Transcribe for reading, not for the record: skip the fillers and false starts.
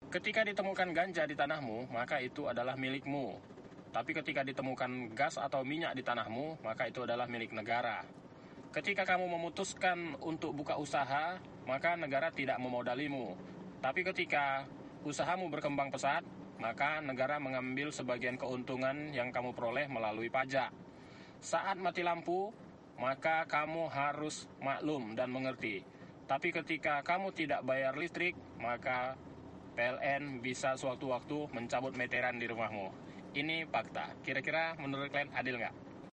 Ketika ditemukan ganja di tanahmu, maka itu adalah milikmu. Tapi ketika ditemukan gas atau minyak di tanahmu, maka itu adalah milik negara. Ketika kamu memutuskan untuk buka usaha, maka negara tidak memodalimu. Tapi ketika usahamu berkembang pesat, maka negara mengambil sebagian keuntungan yang kamu peroleh melalui pajak. Saat mati lampu, maka kamu harus maklum dan mengerti. Tapi ketika kamu tidak bayar listrik, maka PLN bisa sewaktu-waktu mencabut meteran di rumahmu. Ini fakta. Kira-kira menurut kalian adil nggak?